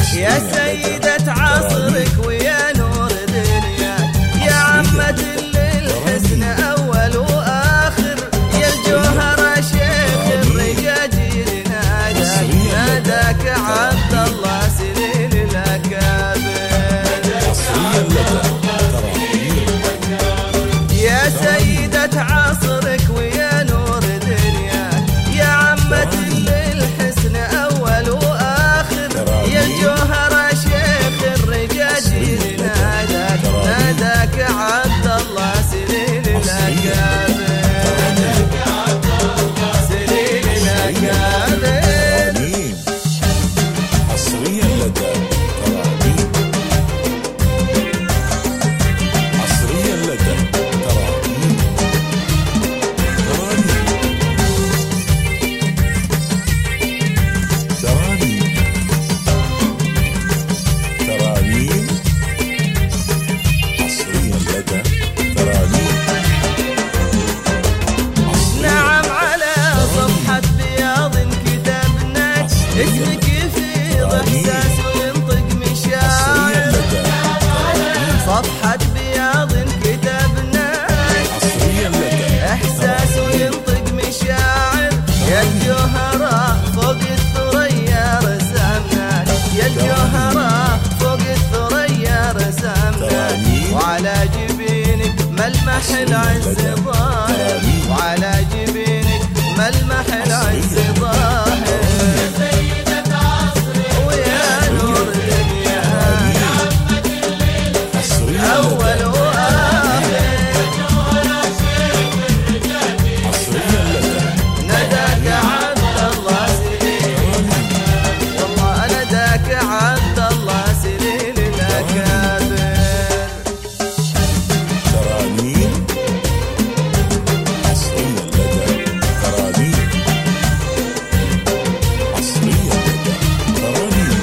يا سيدة عصرك ويا نور دنياك، يا عمة للحسن أول وآخر، يا الجوهرة شيخ الرجاجيل ناداك عبد الله سنين الأكابر. يا سيدة عصرك ويا نور دنياك، يا عمة للحسن أول وآخر، يا الجوهرة شيخ الرجاجيل ناداك عبد الله سنين الأكابر. سنين الأكابر. حصريا لدى ترانيم. حصريا لدى ترانيم. ترانيم. ترانيم. حصريا لدى ترانيم. نعم على صفحة بياض كتبنا اسمك يفيض احساس وينطق مشاعر. صفحة بياض كتبنا احساس وينطق مشاعر، يا الجوهرة فوق الثريا رسمناك، يا الجوهرة فوق الثريا رسمناك، وعلى جبينك ملمح العز ظاهر، وعلى جبينك ملمح العز ظاهر. ويا نور دنياك أول وآخر، نداك عبد الله سنين، والله نداك عبد الله سنين الأكابر. ترانيم. حصريا لدى ترانيم. حصريا لدى ترانيم.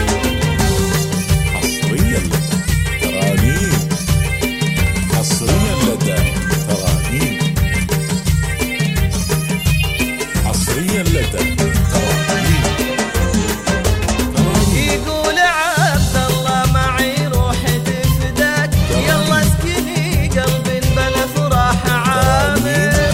حصريا لدى ترانيم. حصريا لدى ترانيم. حصريا لدى ترانيم. يقول عبد الله معي روحي تفداك، يلا اسكني قلبي بلا فرح عامر.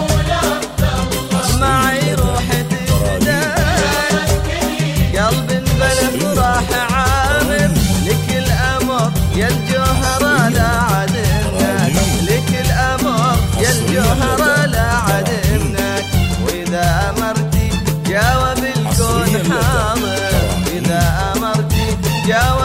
معي روحي تفداك قلبي بلا فرح عامر، لك الأمر يا الجوهرة لا عدمناك، لك الأمر يا الجوهرة لا عدمناك، وإذا أمرتي جاوب الكون حاضر، إذا أمرتي جاوب